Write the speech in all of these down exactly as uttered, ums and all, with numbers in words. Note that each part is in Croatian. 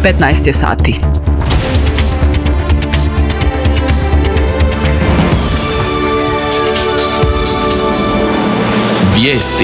petnaest je sati. Vijesti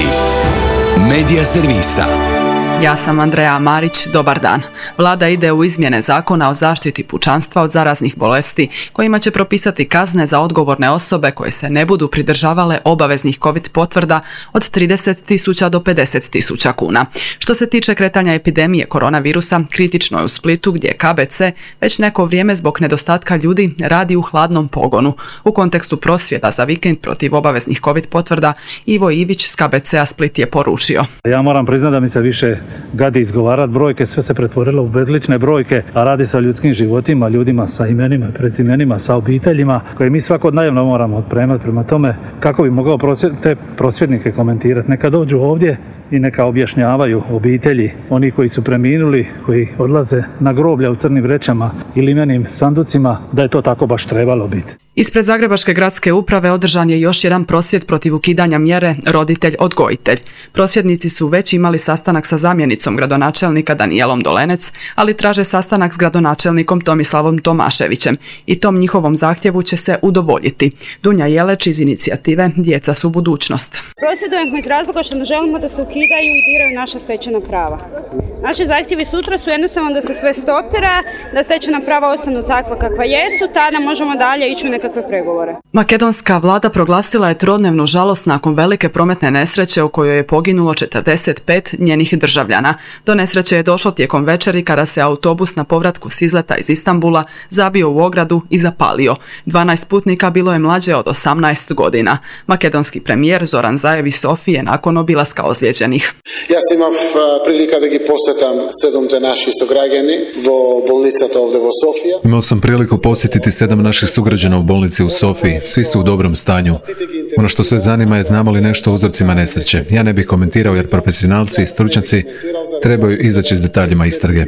Medija servisa. Ja sam Andreja Marić, dobar dan. Vlada ide u izmjene zakona o zaštiti pučanstva od zaraznih bolesti, kojima će propisati kazne za odgovorne osobe koje se ne budu pridržavale obaveznih COVID potvrda od trideset tisuća do pedeset tisuća kuna. Što se tiče kretanja epidemije koronavirusa, kritično je u Splitu gdje K B C već neko vrijeme zbog nedostatka ljudi radi u hladnom pogonu. U kontekstu prosvjeda za vikend protiv obaveznih COVID potvrda, Ivo Ivić s K B C-a Split je poručio. Ja moram priznati da mi se više gadi izgovarati brojke, sve se pretvorilo u bezlične brojke, a radi se o ljudskim životima, ljudima sa imenima, prezimenima, sa obiteljima, koje mi svakodnevno moramo otpremati. Prema tome, kako bi mogao prosvjed, te prosvjednike komentirati? Neka dođu ovdje i neka objašnjavaju obitelji, oni koji su preminuli, koji odlaze na groblja u crnim vrećama i limenim sanducima, da je to tako baš trebalo biti. Ispred Zagrebačke gradske uprave održan je još jedan prosvjed protiv ukidanja mjere roditelj-odgojitelj. Prosvjednici su već imali sastanak sa zamjenicom gradonačelnika Danijelom Dolenec, ali traže sastanak s gradonačelnikom Tomislavom Tomaševićem i tom njihovom zahtjevu će se udovoljiti. Dunja Jeleć iz inicijative Djeca su budućnost. Prosvjedujemo iz razloga što ne želimo da se ukidaju i diraju naša stečena prava. Naši zahtjevi sutra su jednostavno da se sve stopira, da stečena prava ostanu takva kakva jesu, tada možemo dalje ići u nekakve pregovore. Makedonska vlada proglasila je trodnevnu žalost nakon velike prometne nesreće u kojoj je poginulo četrdeset pet njenih državljana. Do nesreće je došlo tijekom večeri kada se autobus na povratku s izleta iz Istanbula zabio u ogradu i zapalio. dvanaest putnika bilo je mlađe od osamnaest godina. Makedonski premijer Zoran Zaev iz Sofije nakon obilaska ozlijeđenih. Ja sam imao prilika da gi posjetam sedam naših sugrađani vo bolnicata ovdje vo Sofija. Imao sam priliku posjetiti sedam naših sugrađana u bolnici u Sofiji. Svi su u dobrom stanju. Ono što sve zanima je znamo li nešto o uzrocima nesreće. Ja ne bih komentirao jer profesionalci i stručnjaci trebaju izaći s detaljima istrage.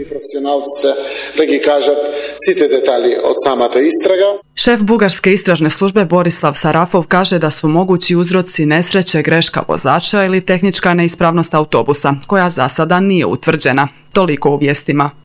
Šef bugarske istražne službe Borislav Sarafov kaže da su mogući uzroci nesreće greška vozača ili tehnička neispravnost autobusa, koja za sada nije utvrđena. Toliko u vijestima.